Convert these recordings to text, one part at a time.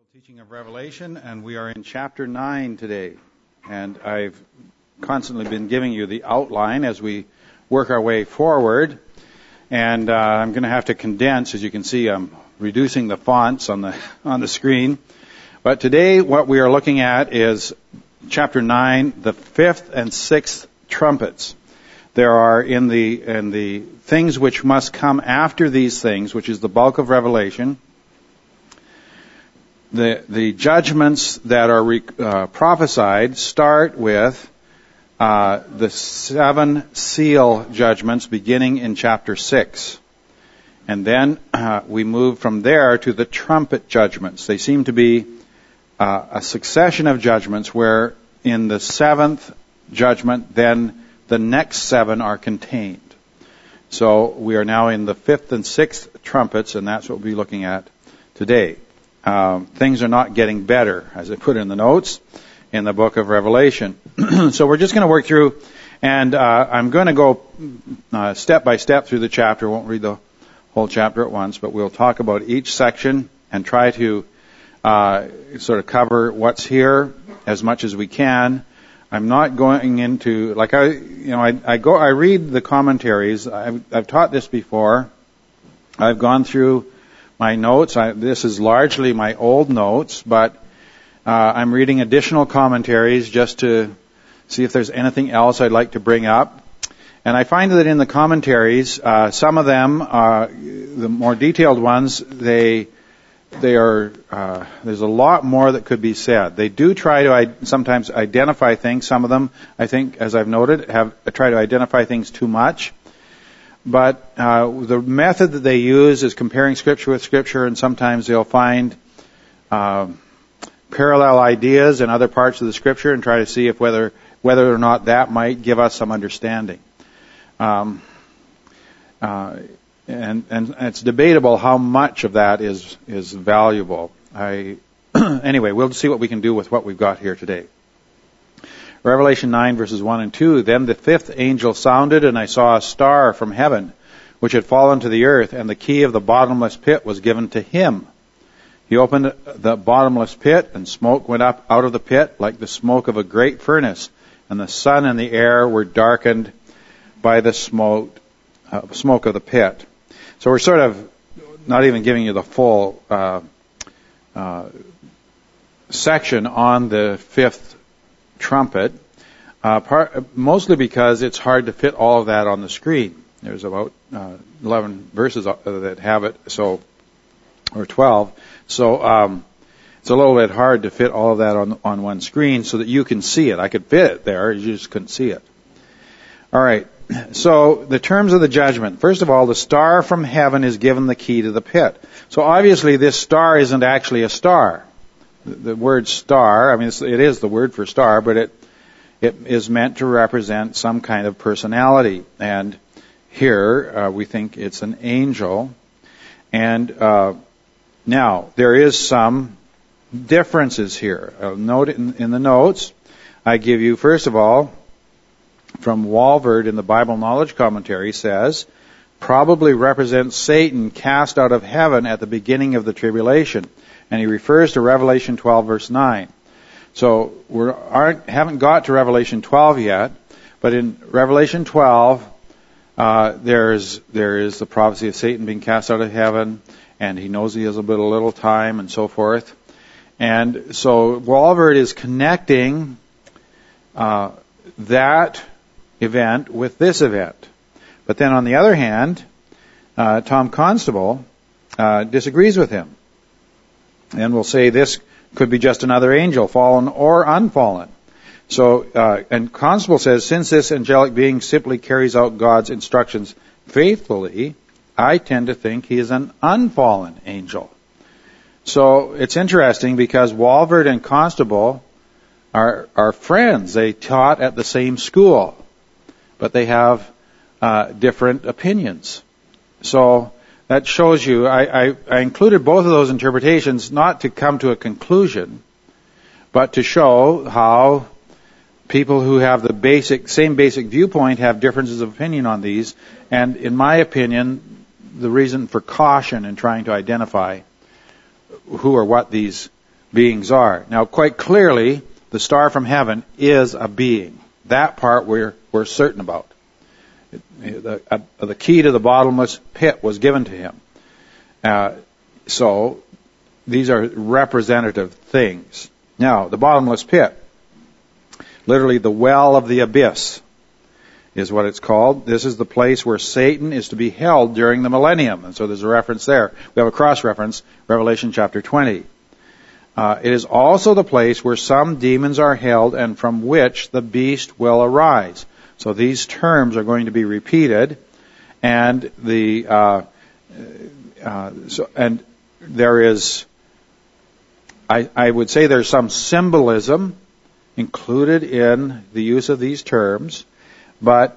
Teaching of Revelation, and we are in chapter 9 today. And I've constantly been giving you the outline as we work our way forward. And I'm going to have to condense. As you can see, I'm reducing the fonts on the screen. But today what we are looking at is chapter 9, the fifth and sixth trumpets. There are in the things which must come after these things, which is the bulk of Revelation, the judgments that are prophesied start with the seven seal judgments beginning in chapter 6. And then we move from there to the trumpet judgments. They seem to be a succession of judgments where in the seventh judgment, then the next seven are contained. So we are now in the fifth and sixth trumpets, and that's what we'll be looking at today. Things are not getting better, as I put in the notes in the book of Revelation. So we're just going to work through, and I'm going to go step by step through the chapter. I won't read the whole chapter at once, but we'll talk about each section and try to sort of cover what's here as much as we can. I'm not going into, like I read the commentaries. I've taught this before. I've gone through my notes. This is largely my old notes, but I'm reading additional commentaries just to see if there's anything else I'd like to bring up. And I find that in the commentaries, some of them, the more detailed ones, they are there's a lot more that could be said. They do try to sometimes identify things. Some of them, I think, as I've noted, have tried to identify things too much. But the method that they use is comparing Scripture with Scripture, and sometimes they'll find parallel ideas in other parts of the Scripture and try to see if whether or not that might give us some understanding. And it's debatable how much of that is valuable. Anyway, we'll see what we can do with what we've got here today. Revelation 9, verses 1 and 2, Then the fifth angel sounded, and I saw a star from heaven, which had fallen to the earth, and the key of the bottomless pit was given to him. He opened the bottomless pit, and smoke went up out of the pit like the smoke of a great furnace, and the sun and the air were darkened by the smoke of the pit. So we're sort of not even giving you the full section on the fifth trumpet, mostly because it's hard to fit all of that on the screen. There's about 11 verses that have it, or 12. So it's a little bit hard to fit all of that on one screen so that you can see it. I could fit it there, you just couldn't see it. All right. So the terms of the judgment. First of all, the star from heaven is given the key to the pit. So obviously this star isn't actually a star. The word star, I mean, it is the word for star, but it is meant to represent some kind of personality. And here we think it's an angel. And now there is some differences here. Note in the notes, I give you, first of all, from Walvoord in the Bible Knowledge Commentary says, probably represents Satan cast out of heaven at the beginning of the tribulation. And he refers to Revelation 12, verse 9. So we haven't got to Revelation 12 yet, but in Revelation 12, there is the prophecy of Satan being cast out of heaven, and he knows he has a little time, and so forth. And so Walvoord is connecting that event with this event. But then on the other hand, Tom Constable disagrees with him. And we'll say this could be just another angel, fallen or unfallen. So, and Constable says, since this angelic being simply carries out God's instructions faithfully, I tend to think he is an unfallen angel. So it's interesting because Walvoord and Constable are friends. They taught at the same school, but they have different opinions. So that shows you, I included both of those interpretations not to come to a conclusion, but to show how people who have the same basic viewpoint have differences of opinion on these. And in my opinion, the reason for caution in trying to identify who or what these beings are. Now, quite clearly, the star from heaven is a being. That part we're certain about. The key to the bottomless pit was given to him. So these are representative things. Now, the bottomless pit, literally the well of the abyss, is what it's called. This is the place where Satan is to be held during the millennium. And so there's a reference there. We have a cross-reference, Revelation chapter 20. It is also the place where some demons are held and from which the beast will arise. So these terms are going to be repeated, and and there is, I would say there's some symbolism included in the use of these terms, but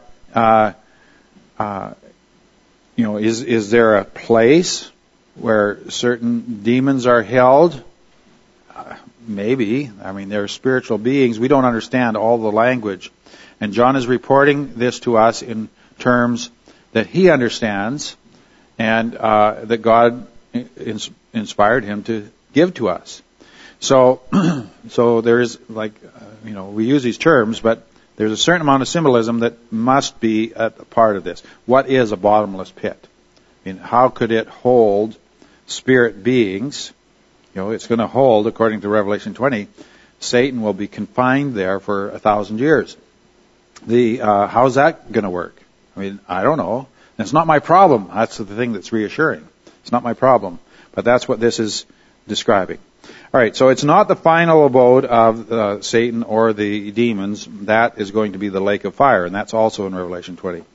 is there a place where certain demons are held? Maybe. I mean, they're spiritual beings. We don't understand all the language. And John is reporting this to us in terms that he understands and that God inspired him to give to us. So there is, we use these terms, but there's a certain amount of symbolism that must be a part of this. What is a bottomless pit? I mean, how could it hold spirit beings? It's going to hold, according to Revelation 20, Satan will be confined there for 1,000 years. How's that going to work? I mean, I don't know. It's not my problem. That's the thing that's reassuring. It's not my problem. But that's what this is describing. All right, so it's not the final abode of Satan or the demons. That is going to be the lake of fire, and that's also in Revelation 20.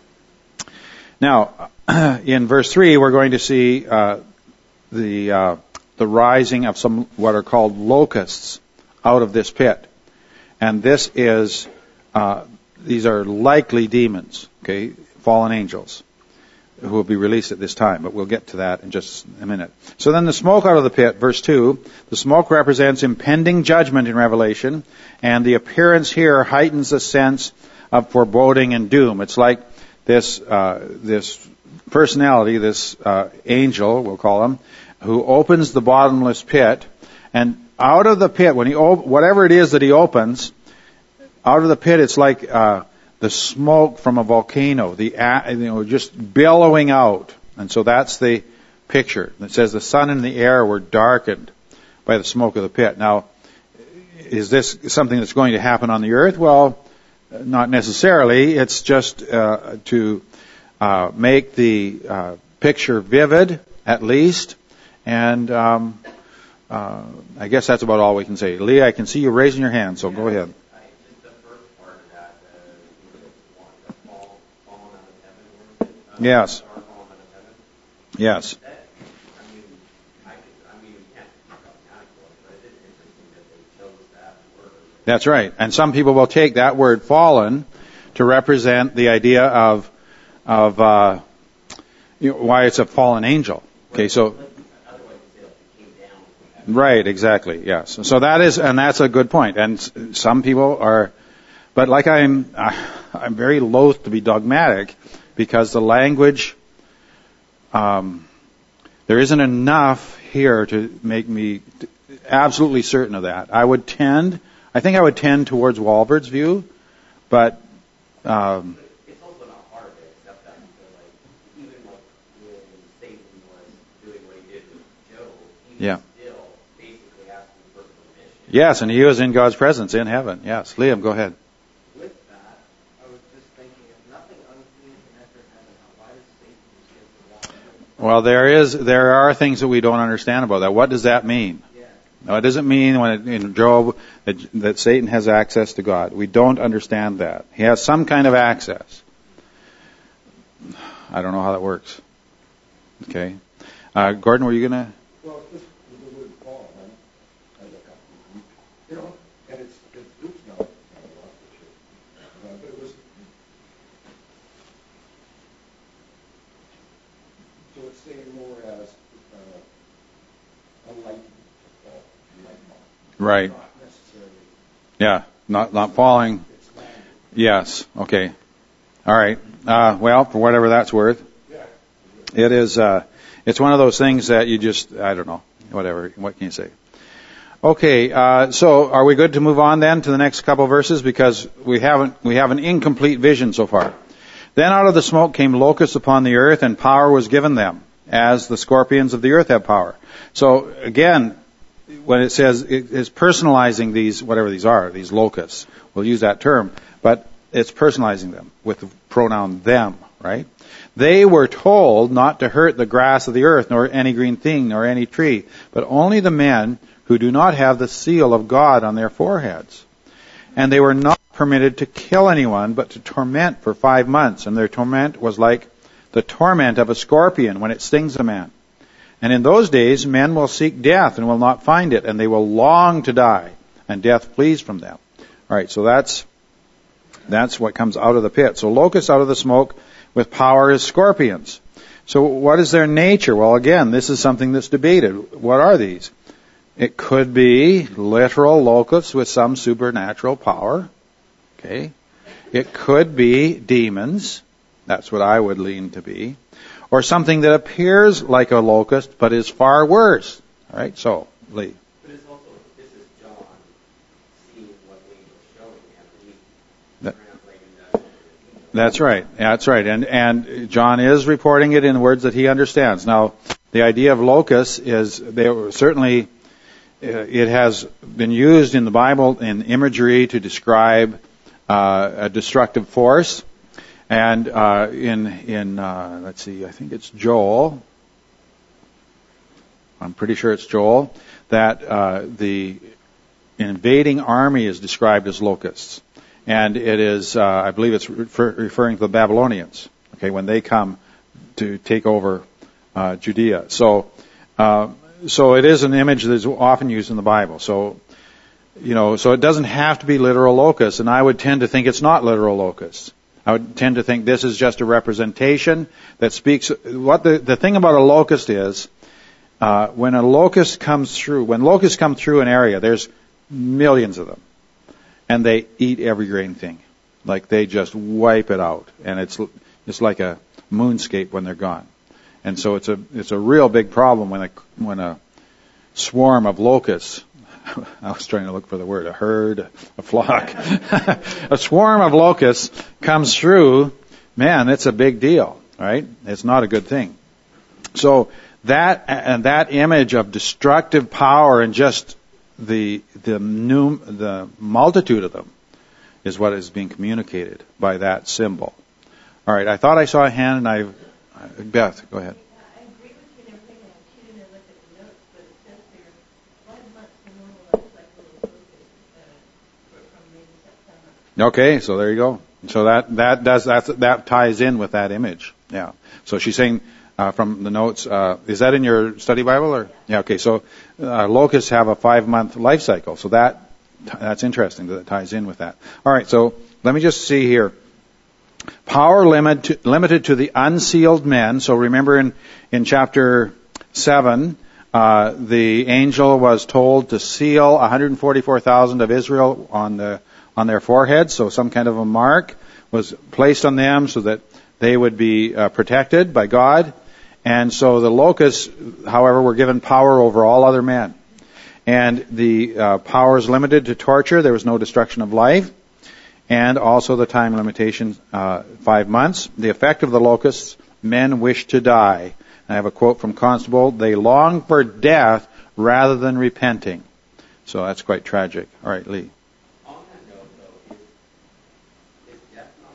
Now, in verse 3, we're going to see the rising of some what are called locusts out of this pit. And this is, these are likely demons, okay, fallen angels, who will be released at this time. But we'll get to that in just a minute. So then the smoke out of the pit, verse 2, the smoke represents impending judgment in Revelation, and the appearance here heightens the sense of foreboding and doom. It's like this personality, this angel, we'll call him, who opens the bottomless pit, and out of the pit, when whatever it is that he opens, out of the pit, it's like the smoke from a volcano, just billowing out. And so that's the picture. It says the sun and the air were darkened by the smoke of the pit. Now, is this something that's going to happen on the earth? Well, not necessarily. It's just to make the picture vivid, at least. And I guess that's about all we can say. Lee, I can see you raising your hand, so go ahead. Just the first part of that, the fallen out of heaven. Yes. Fallen out of heaven. Yes. We can't talk about category, but it is interesting that they chose that word. That's right. And some people will take that word fallen to represent the idea of why it's a fallen angel. Okay, so. Right, exactly, yes. So that is, and that's a good point. And some people are, but like I'm very loath to be dogmatic because the language, there isn't enough here to make me absolutely certain of that. I think I would tend towards Walbert's view, but, it's also not hard to accept that because, even when Satan was doing what he did with Job, he was still basically asking for permission. Yes, and he was in God's presence in heaven. Yes, Liam, go ahead. With that, I was just thinking, if nothing unclean can enter heaven, why does Satan just get to walk? Well, there are things that we don't understand about that. What does that mean? No, it doesn't mean in Job that Satan has access to God. We don't understand that. He has some kind of access. I don't know how that works. Okay. Gordon, were you going to? Well, this is the word fall, and it's Luke's not lost the but it was. So it's saying more as a light. Right. Not necessarily. Yeah, not falling. Yes. Okay. All right. Well, for whatever that's worth, it is. It's one of those things that you just, I don't know, whatever. What can you say? Okay, so are we good to move on then to the next couple of verses, because we have an incomplete vision so far. Then out of the smoke came locusts upon the earth, and power was given them, as the scorpions of the earth have power. So again, when it says it's personalizing these, whatever these are, these locusts, we'll use that term, but it's personalizing them with the pronoun them, right? They were told not to hurt the grass of the earth, nor any green thing, nor any tree, but only the men who do not have the seal of God on their foreheads. And they were not permitted to kill anyone, but to torment for 5 months. And their torment was like the torment of a scorpion when it stings a man. And in those days, men will seek death and will not find it, and they will long to die, and death flees from them. All right, so that's what comes out of the pit. So locusts out of the smoke with power as scorpions. So what is their nature? Well, again, this is something that's debated. What are these? It could be literal locusts with some supernatural power. Okay. It could be demons. That's what I would lean to be. Or something that appears like a locust but is far worse. All right. So, Lee. But it's also, this is John seeing what the angel's showing him, and he's translating that. That's right. That's right. And John is reporting it in words that he understands. Now, the idea of locusts is they were certainly. It has been used in the Bible in imagery to describe a destructive force, and in let's see, I think it's Joel. I'm pretty sure it's Joel that the invading army is described as locusts, and it is I believe it's referring to the Babylonians. Okay, when they come to take over Judea, So it is an image that is often used in the Bible. So it doesn't have to be literal locusts, and I would tend to think it's not literal locusts. I would tend to think this is just a representation that speaks. What the thing about a locust is, when locusts come through an area, there's millions of them, and they eat every green thing, like they just wipe it out, and it's like a moonscape when they're gone. And so it's a real big problem when a swarm of locusts, I was trying to look for the word, a herd, a flock, a swarm of locusts comes through, man, it's a big deal, right? It's not a good thing. So that image of destructive power and just the multitude of them is what is being communicated by that symbol. All right, I thought I saw a hand, and Beth, go ahead. I agree with you and everything, and I tuned in and looked at the notes, but it says there 5 months the normal life cycle of locusts from May to September. Okay, so there you go. So that ties in with that image. Yeah. So she's saying from the notes, is that in your study Bible or? Yeah. Okay. So locusts have a 5-month life cycle. So that's interesting that it ties in with that. All right. So let me just see here. Power limited to the unsealed men. So remember in chapter 7, the angel was told to seal 144,000 of Israel on their foreheads. So some kind of a mark was placed on them so that they would be protected by God. And so the locusts, however, were given power over all other men. And the power is limited to torture. There was no destruction of life. And also the time limitation, 5 months. The effect of the locusts, men wish to die. I have a quote from Constable, they long for death rather than repenting. So that's quite tragic. All right, Lee. On that note, though, is death not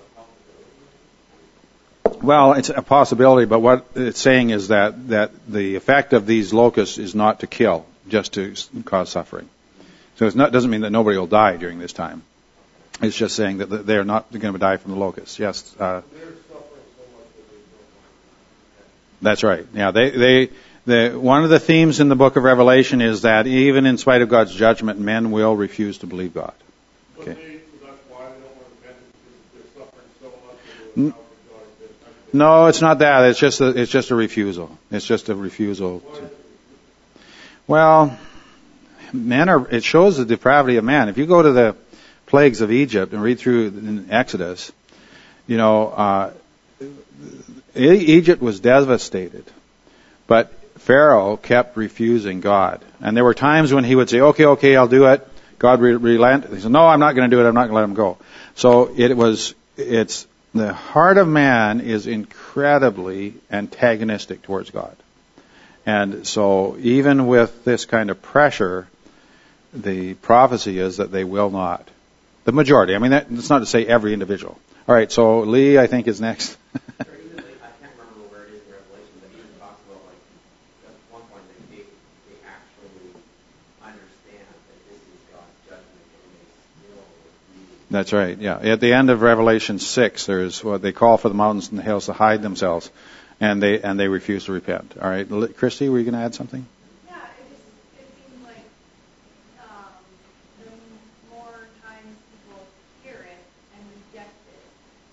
a possibility? Well, it's a possibility, but what it's saying is that the effect of these locusts is not to kill, just to cause suffering. So it doesn't mean that nobody will die during this time. It's just saying that they're not going to die from the locusts. Yes. They're suffering so much that they don't. That's right. Yeah. One of the themes in the book of Revelation is that even in spite of God's judgment, men will refuse to believe God. Okay. So that's why they don't want to repent, because they're suffering so much that they're God. No, it's not that. It's just a refusal. It's just a refusal. Well, it shows the depravity of man. If you go to the plagues of Egypt and read through in Exodus, Egypt was devastated. But Pharaoh kept refusing God. And there were times when he would say, okay, I'll do it. God relent. He said, no, I'm not going to do it. I'm not going to let him go. So it's the heart of man is incredibly antagonistic towards God. And so even with this kind of pressure, the prophecy is that they will not. The majority. I mean, that's not to say every individual. All right, so Lee, I think, is next. I can't remember where it is in Revelation, but even talks about, like, at one point they actually understand that this is God's judgment and they still refuse. That's right, yeah. At the end of Revelation 6, there's what they call for the mountains and the hills to hide themselves, and they refuse to repent. All right, Christy, were you going to add something? Yeah, it seems like the more times people hear it and reject it,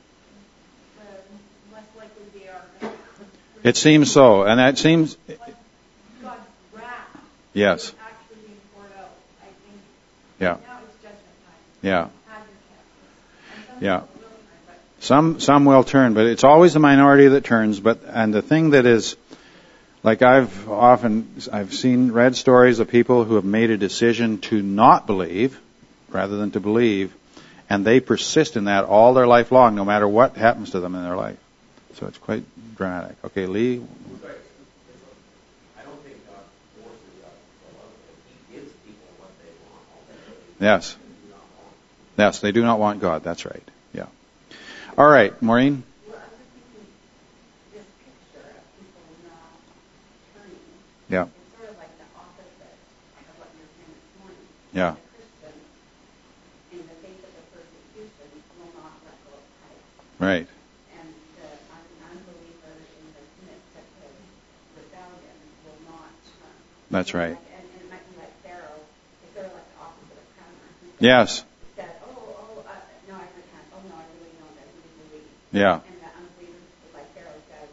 the less likely they are going to. It seems so, and that seems. God's wrath. Yes. Is actually being poured out. I think. Yeah. Now it's judgment time. Yeah. Yeah. Some will turn, but it's always the minority that turns. And the thing that is, like I've read stories of people who have made a decision to not believe rather than to believe, and they persist in that all their life long, no matter what happens to them in their life. So it's quite dramatic. Okay, Lee. I don't think God forces us to love it. He gives people what they want. Ultimately, Yes. Yes, they do not want God. That's right. Yeah. All right, Maureen. Well, I was thinking this picture of people not turning. Yeah. It's sort of like the opposite of what you were saying this morning. Yeah. The Christian, in the face of the persecution, will not let go of Christ. Right. And the unbeliever in the midst of his rebellion will not turn. That's right. And it might be like Pharaoh. It's sort of like the opposite of Cranmer. Yes. Yeah. And the unbeliever, like Pharaoh says,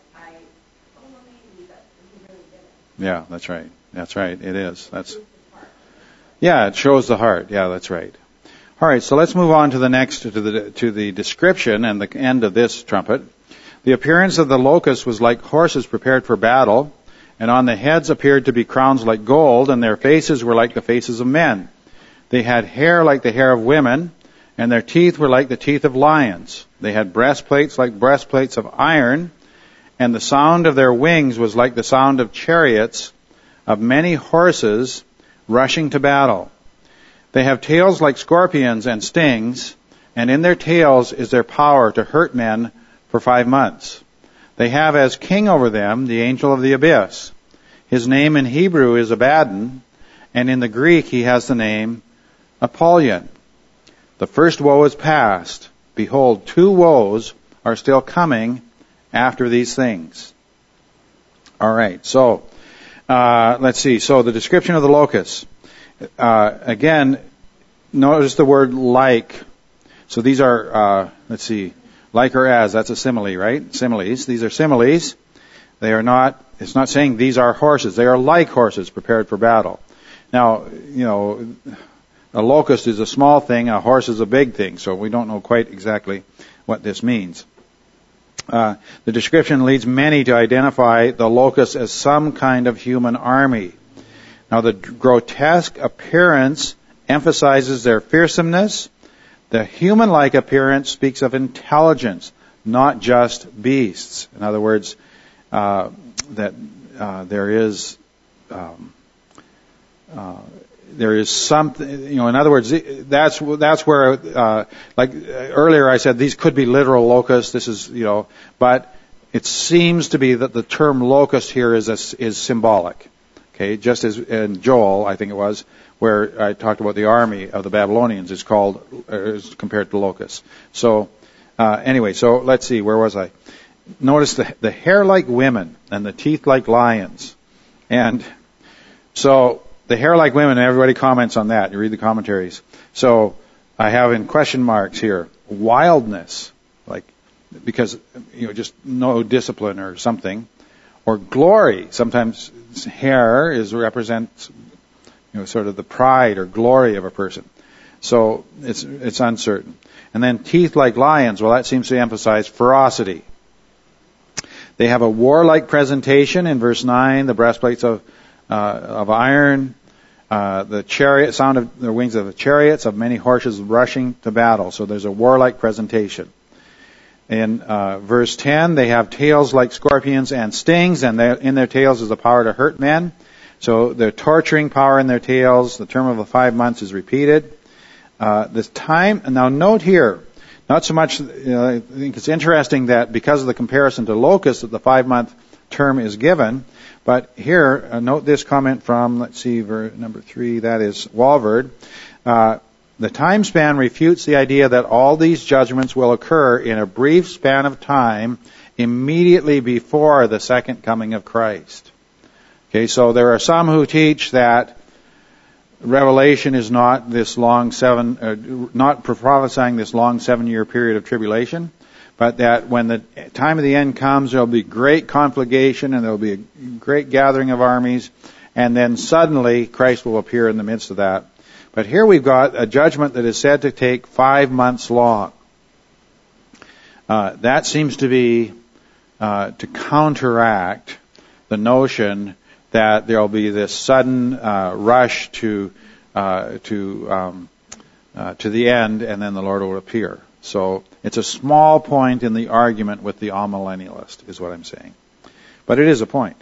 he really did it. Yeah, that's right. That's right. It is. Yeah, it shows the heart. Yeah, that's right. All right, so let's move on to the next, to the description and the end of this trumpet. The appearance of the locusts was like horses prepared for battle, and on the heads appeared to be crowns like gold, and their faces were like the faces of men. They had hair like the hair of women, and their teeth were like the teeth of lions. They had breastplates like breastplates of iron, and the sound of their wings was like the sound of chariots of many horses rushing to battle. They have tails like scorpions and stings, and in their tails is their power to hurt men for 5 months. They have as king over them the angel of the abyss. His name in Hebrew is Abaddon, and in the Greek he has the name Apollyon. The first woe is past. Behold, 2 woes are still coming after these things. All right, so let's see. So the description of the locusts. Again, notice the word like. So these are, let's see, like or as. That's a simile, right? Similes. These are similes. They are not, it's not saying these are horses. They are like horses prepared for battle. Now, a locust is a small thing, a horse is a big thing, so we don't know quite exactly what this means. The description leads many to identify the locusts as some kind of human army. Now, the grotesque appearance emphasizes their fearsomeness. The human-like appearance speaks of intelligence, not just beasts. In other words, that there is something, in other words, that's where, like earlier I said, these could be literal locusts. This is, but it seems to be that the term locust here is symbolic. Okay, just as in Joel, I think it was, where I talked about the army of the Babylonians is compared to locusts. So, anyway, so let's see, where was I? Notice the hair like women and the teeth like lions. And so, the hair like women, everybody comments on that. You read the commentaries. So, I have in question marks here, wildness, like, because, just no discipline or something. Or glory. Sometimes hair represents, sort of the pride or glory of a person. So it's uncertain. And then teeth like lions. Well, that seems to emphasize ferocity. They have a warlike presentation in verse 9, the breastplates of iron, the chariot, sound of the wings of the chariots, of many horses rushing to battle. So there's a warlike presentation. In verse 10, they have tails like scorpions and stings, and in their tails is the power to hurt men. So the torturing power in their tails, the term of the 5 months is repeated. This time, now note here, not so much, I think it's interesting that because of the comparison to locusts that the 5-month term is given, but here, note this comment from, let's see, number 3, that is Walvoord. The time span refutes the idea that all these judgments will occur in a brief span of time immediately before the second coming of Christ. Okay, so there are some who teach that Revelation is not this long not prophesying this long 7-year period of tribulation, but that when the time of the end comes, there will be great conflagration and there will be a great gathering of armies, and then suddenly Christ will appear in the midst of that. But here we've got a judgment that is said to take 5 months long. That seems to be to counteract the notion that there will be this sudden rush to the end, and then the Lord will appear. So it's a small point in the argument with the amillennialist, is what I'm saying. But it is a point.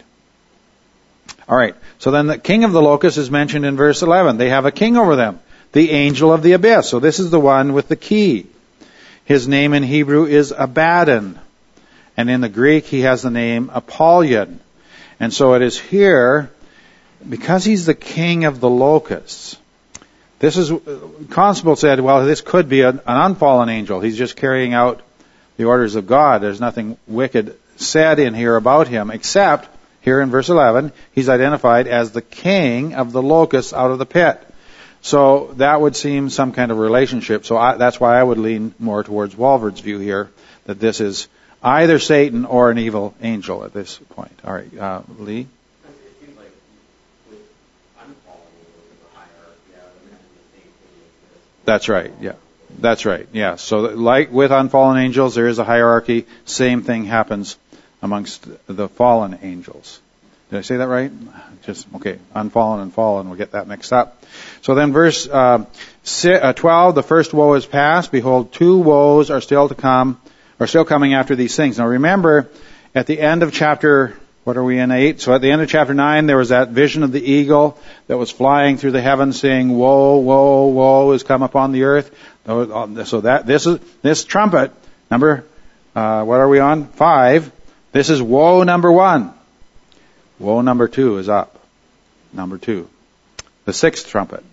All right. So then the king of the locusts is mentioned in verse 11. They have a king over them, the angel of the abyss. So this is the one with the key. His name in Hebrew is Abaddon, and in the Greek he has the name Apollyon. And so it is here, because he's the king of the locusts. This is, Constable said, well, this could be an unfallen angel. He's just carrying out the orders of God. There's nothing wicked said in here about him, except here in verse 11, he's identified as the king of the locusts out of the pit. So that would seem some kind of relationship. So that's why I would lean more towards Walvoord's view here, that this is either Satan or an evil angel at this point. All right, Lee? It seems like with unfallen angels, there's a hierarchy. I would imagine the same thing exists. That's right, yeah. That's right, yeah. So like with unfallen angels, there is a hierarchy. Same thing happens amongst the fallen angels. Did I say that right? Okay, unfallen and fallen, we'll get that mixed up. So then verse 12, the first woe is past. Behold, 2 woes are still to come, are still coming after these things. Now remember, at the end of chapter, what are we in, 8? So at the end of chapter 9, there was that vision of the eagle that was flying through the heavens saying, woe, woe, woe is come upon the earth. So that, this trumpet, number, what are we on? 5. This is woe number 1. Woe number 2 is up. Number 2. The 6th trumpet.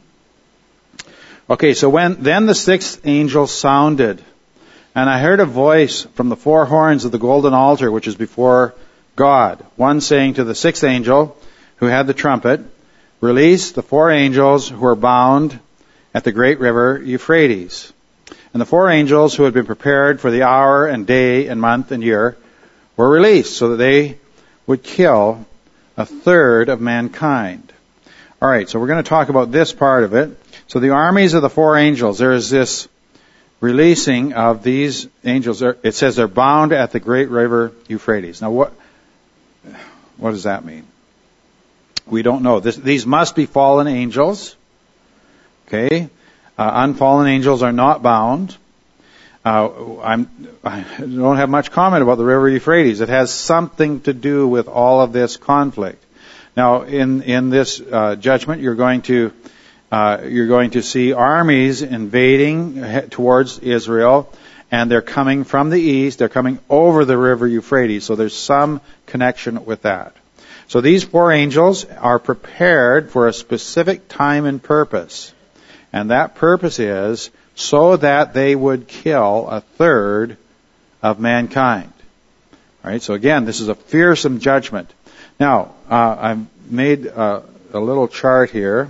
Okay, so then the 6th angel sounded, and I heard a voice from the 4 horns of the golden altar, which is before God. One saying to the 6th angel, who had the trumpet, release the 4 angels who are bound at the great river Euphrates. And the 4 angels who had been prepared for the hour and day and month and year were released, so that they would kill 1/3 of mankind. All right, so we're going to talk about this part of it. So the armies of the 4 angels, there is this releasing of these angels. It says they're bound at the great river Euphrates. Now what does that mean? We don't know. These must be fallen angels. Okay? Unfallen angels are not bound. I don't have much comment about the river Euphrates. It has something to do with all of this conflict. Now, in this judgment, you're going to see armies invading towards Israel, and they're coming from the east. They're coming over the river Euphrates. So there's some connection with that. So these 4 angels are prepared for a specific time and purpose, and that purpose is so that they would kill 1/3 of mankind. All right. So again, this is a fearsome judgment. Now, I've made a little chart here,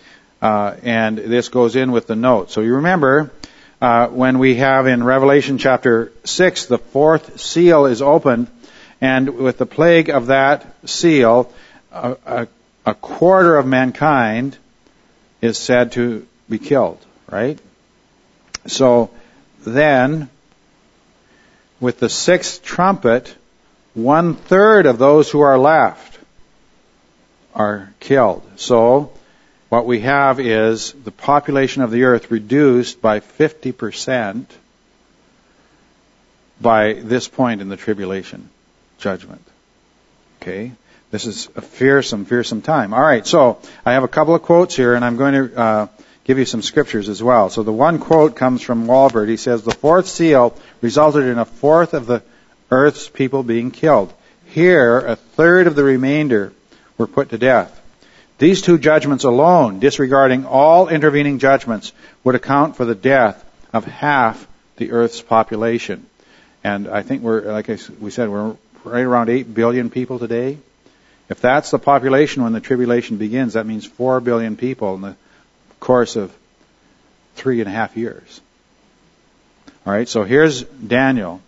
and this goes in with the note. So you remember when we have in Revelation chapter 6, the 4th seal is opened, and with the plague of that seal, a 1/4 of mankind is said to be killed. Right. So then, with the 6th trumpet, 1/3 of those who are left are killed. So what we have is the population of the earth reduced by 50% by this point in the tribulation judgment. Okay? This is a fearsome, fearsome time. All right, so I have a couple of quotes here, and I'm going to give you some scriptures as well. So the one quote comes from Walvoord. He says, "The fourth seal resulted in 1/4 of the earth's people being killed. Here, 1/3 of the remainder were put to death. These two judgments alone, disregarding all intervening judgments, would account for the death of half the earth's population." And I think we said, we're right around 8 billion people today. If that's the population when the tribulation begins, that means 4 billion people in the course of 3.5 years. All right, so here's Daniel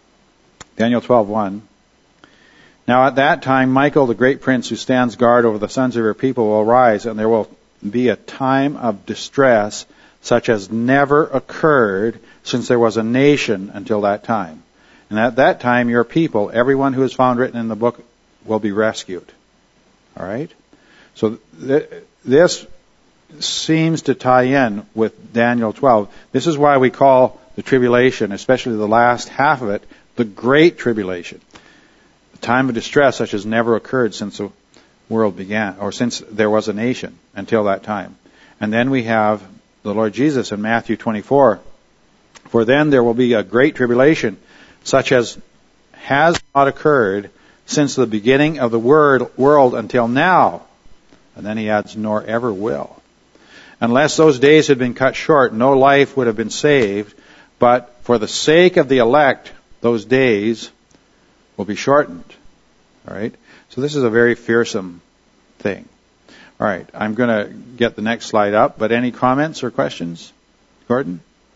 12:1. "Now at that time, Michael, the great prince who stands guard over the sons of your people, will rise, and there will be a time of distress such as never occurred since there was a nation until that time. And at that time, your people, everyone who is found written in the book, will be rescued." All right? So this seems to tie in with Daniel 12. This is why we call the tribulation, especially the last half of it, the Great Tribulation. The time of distress such as never occurred since the world began, or since there was a nation until that time. And then we have the Lord Jesus in Matthew 24. "For then there will be a great tribulation such as has not occurred since the beginning of the world until now." And then he adds, "nor ever will. Unless those days had been cut short, no life would have been saved. But for the sake of the elect, those days will be shortened." All right? So this is a very fearsome thing. All right, I'm going to get the next slide up, but any comments or questions? Gordon?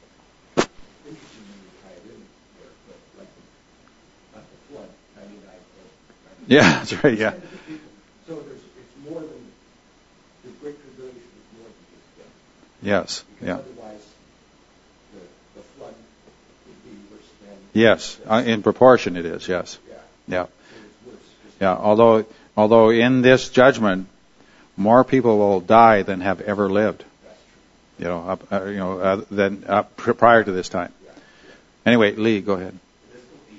Yeah, that's right, yeah. So it's more than, the Great Tribulation is more than just death. Yes, Because yeah. otherwise, the flood would be worse than... Yes, in proportion it is, yes. Yeah. Yeah. So it's worse. Just Yeah, although in this judgment, more people will die than have ever lived. That's true. Than prior to this time. Anyway, Lee, go ahead. This will be,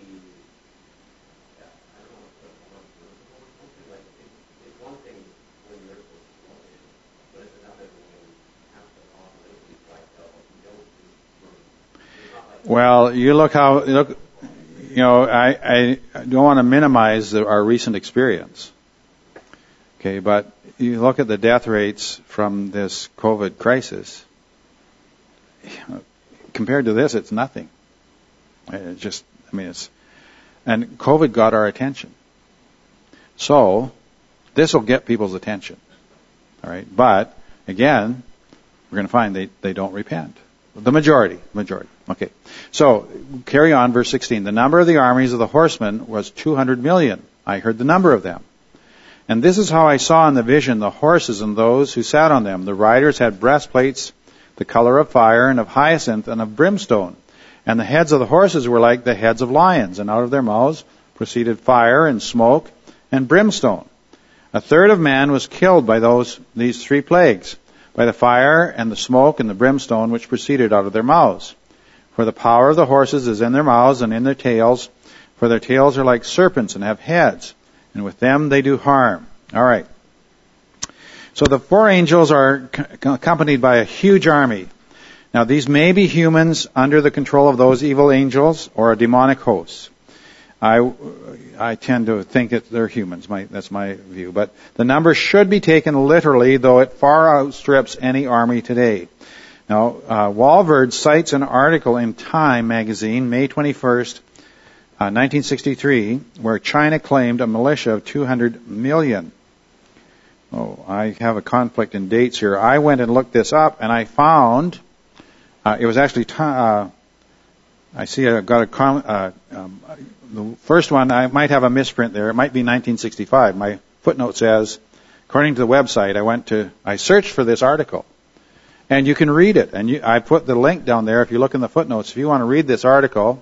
I don't know, something like, it's one thing when you're exploded, but it's another when half the population is wiped out, it's not like... Well, I don't want to minimize our recent experience. Okay, but you look at the death rates from this COVID crisis. Compared to this, it's nothing. And COVID got our attention. So, this will get people's attention. All right, but again, we're going to find they don't repent. The majority. Okay. So, carry on, verse 16. "The number of the armies of the horsemen was 200 million. I heard the number of them. And this is how I saw in the vision the horses and those who sat on them. The riders had breastplates the color of fire and of hyacinth and of brimstone. And the heads of the horses were like the heads of lions, and out of their mouths proceeded fire and smoke and brimstone. 1/3 of man was killed by these 3 plagues, by the fire and the smoke and the brimstone which proceeded out of their mouths. For the power of the horses is in their mouths and in their tails, for their tails are like serpents and have heads, and with them they do harm." All right. So the 4 angels are accompanied by a huge army. Now these may be humans under the control of those evil angels or a demonic host. I tend to think that they're humans. That's my view. But the number should be taken literally, though it far outstrips any army today. Now, Walvoord cites an article in Time magazine, May 21st, 1963, where China claimed a militia of 200 million. Oh, I have a conflict in dates here. I went and looked this up, and I found it was actually I see I've got the first one. I might have a misprint there. It might be 1965. My footnote says, according to the website, I searched for this article, and you can read it. And I put the link down there. If you look in the footnotes, if you want to read this article,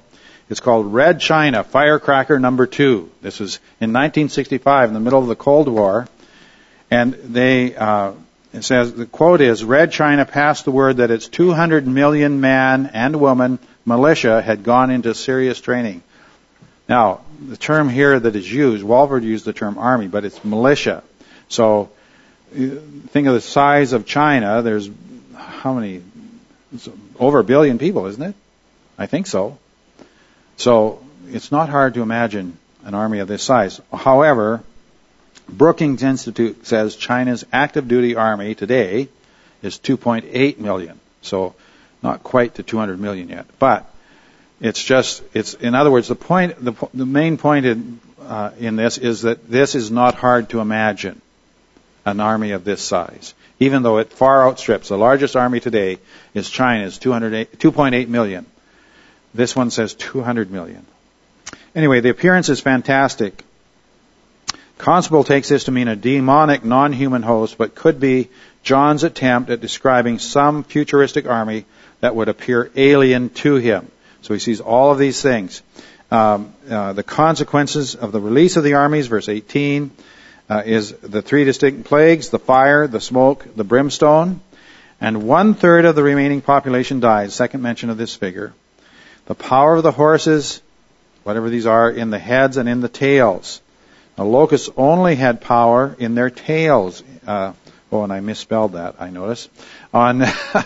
It's called Red China, Firecracker Number 2. This was in 1965, in the middle of the Cold War. And it says, the quote is, Red China passed the word that its 200 million man and woman militia had gone into serious training. Now, the term here that is used, Walford used the term army, but it's militia. So, think of the size of China. There's how many? It's over 1 billion people, isn't it? I think so. So, it's not hard to imagine an army of this size. However, Brookings Institute says China's active duty army today is 2.8 million. So, not quite to 200 million yet. But it's in other words, the main point in this is that this is not hard to imagine, an army of this size. Even though it far outstrips, the largest army today is China's 2.8 million. This one says 200 million. Anyway, the appearance is fantastic. Constable takes this to mean a demonic, non-human host, but could be John's attempt at describing some futuristic army that would appear alien to him. So he sees all of these things. The consequences of the release of the armies, verse 18, is the 3 distinct plagues, the fire, the smoke, the brimstone, and 1/3 of the remaining population dies, second mention of this figure. The power of the horses, whatever these are, in the heads and in the tails. The locusts only had power in their tails. And I misspelled that, I notice. In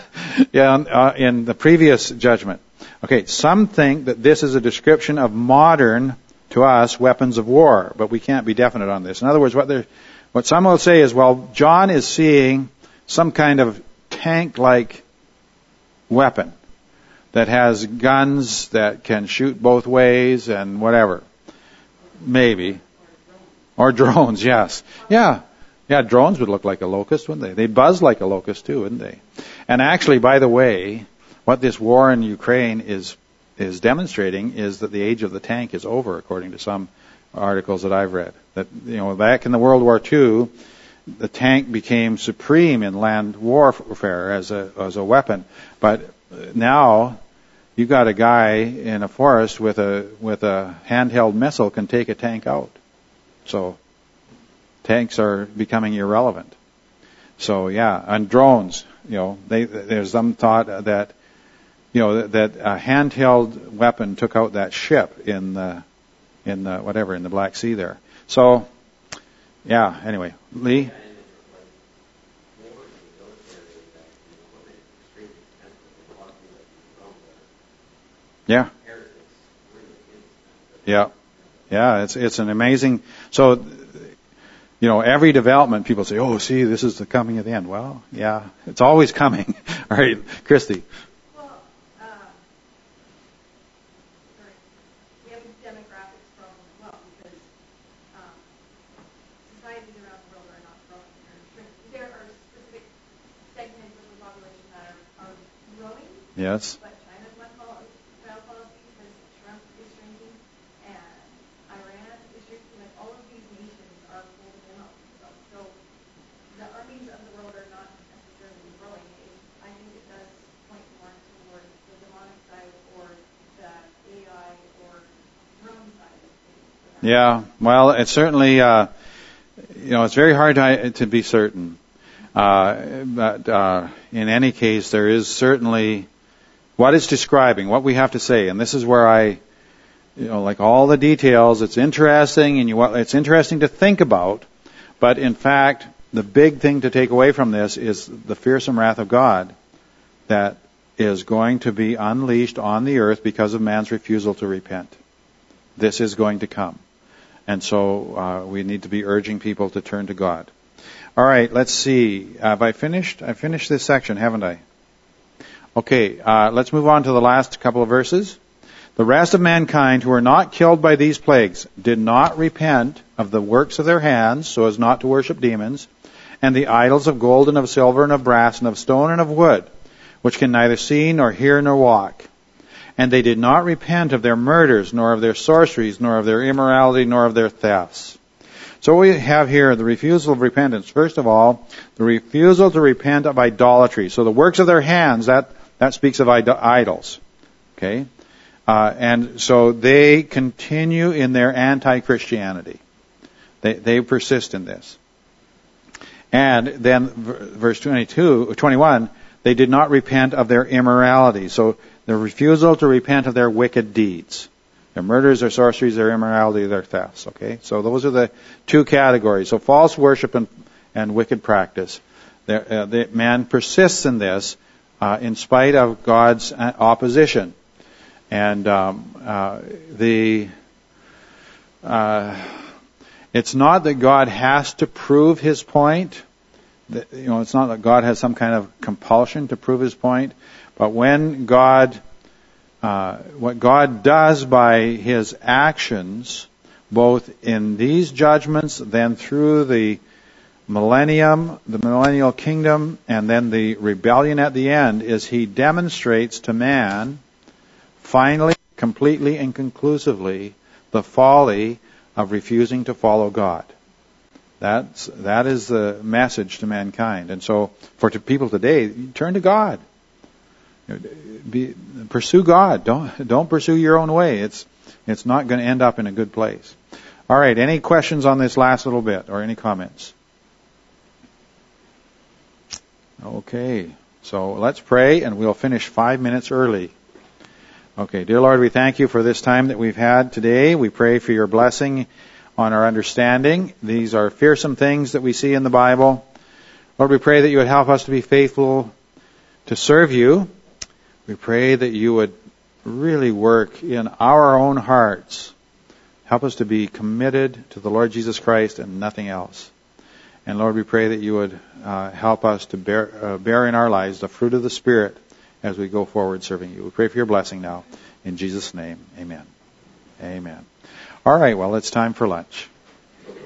the previous judgment. Okay, some think that this is a description of modern, to us, weapons of war, but we can't be definite on this. In other words, what some will say is, well, John is seeing some kind of tank-like weapon that has guns that can shoot both ways and whatever. Maybe. Or drones, yes. Yeah, drones would look like a locust, wouldn't they? They buzz like a locust too, wouldn't they? And actually, by the way, what this war in Ukraine is demonstrating is that the age of the tank is over, according to some articles that I've read. That, back in the World War II, the tank became supreme in land warfare as a weapon. But now, you got a guy in a forest with a handheld missile can take a tank out. So, tanks are becoming irrelevant. So, yeah, and drones, there's some thought that, that a handheld weapon took out that ship in the Black Sea there. So, yeah, anyway, Lee? Yeah. Yeah, it's an amazing, so, every development, people say, oh, see, this is the coming of the end. Well, yeah, it's always coming. All right, Christy. Well, we have a demographics problem as well, because societies around the world are not growing. There are specific segments of the population that are growing. Yes. But China's one policy because Trump is shrinking, and Iran is shrinking. Like, all of these nations are holding in on themselves. So the armies of the world are not necessarily growing. I think it does point more towards the demonic side or the AI or drone side of things. Yeah, well, it's certainly, it's very hard to be certain. But in any case, there is certainly what it's describing, what we have to say, and this is where like all the details, it's interesting, and it's interesting to think about, but in fact, the big thing to take away from this is the fearsome wrath of God that is going to be unleashed on the earth because of man's refusal to repent. This is going to come. And so we need to be urging people to turn to God. All right, let's see. Have I finished? I finished this section, haven't I? Okay, let's move on to the last couple of verses. The rest of mankind who were not killed by these plagues did not repent of the works of their hands so as not to worship demons, and the idols of gold and of silver and of brass and of stone and of wood, which can neither see nor hear nor walk. And they did not repent of their murders, nor of their sorceries, nor of their immorality, nor of their thefts. So we have here the refusal of repentance. First of all, the refusal to repent of idolatry. So the works of their hands, that speaks of idols. Okay? And so they continue in their anti-Christianity. They persist in this. And then verse 21, they did not repent of their immorality. So the refusal to repent of their wicked deeds. Their murders, their sorceries, their immorality, their thefts. Okay? So those are the two categories. So false worship and wicked practice. Man persists in this in spite of God's opposition. And it's not that God has to prove his point. It's not that God has some kind of compulsion to prove his point. But when what God does by his actions, both in these judgments, then through the millennium, the millennial kingdom, and then the rebellion at the end, is he demonstrates to man, finally, completely and conclusively, the folly of refusing to follow God. That is the message to mankind. And so, for people today, turn to God. Pursue God. Don't pursue your own way. It's not going to end up in a good place. All right. Any questions on this last little bit, or any comments? Okay. So let's pray, and we'll finish 5 minutes early. Okay. Dear Lord, we thank you for this time that we've had today. We pray for your blessing on our understanding. These are fearsome things that we see in the Bible. Lord, we pray that you would help us to be faithful to serve you. We pray that you would really work in our own hearts. Help us to be committed to the Lord Jesus Christ and nothing else. And Lord, we pray that you would help us to bear in our lives the fruit of the Spirit as we go forward serving you. We pray for your blessing now. In Jesus' name, amen. Amen. All right, well, it's time for lunch.